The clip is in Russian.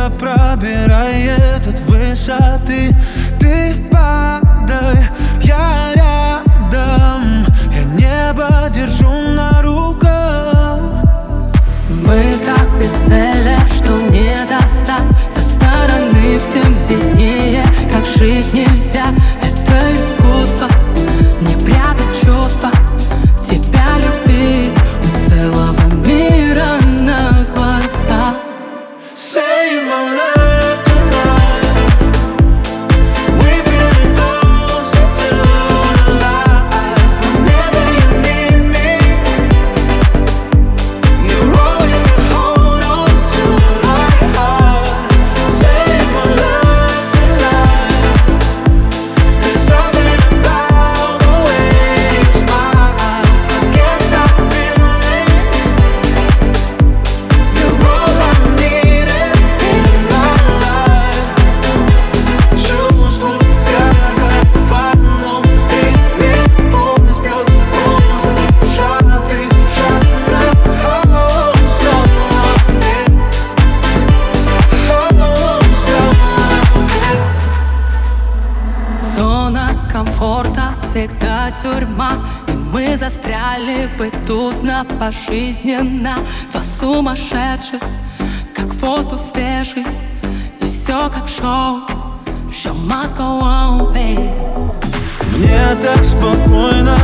тебя пробирает от высоты. Ты падай, я рядом, я небо держу на руках. Мы как бестселлер, что не достать. Со стороны всем виднее, как жить нельзя. Это искусство, не прятать чувства. Тебя любить у целого мира на глаза. Save my love tonight. We feeling closer to the light. Whenever you need me, you always can hold on to my heart. Save my love tonight. There's something about the way you smile. I can't stop feeling. You're all I need in my life. Чувствую, как в одном ритме пульс бьет воздух, сжатый, жадно, Зона комфорта всегда тюрьма, и мы застряли бы тут на пожизненно. Два сумасшедших, как воздух свежий, и все как шоу. Show must go on, babe. Мне так спокойно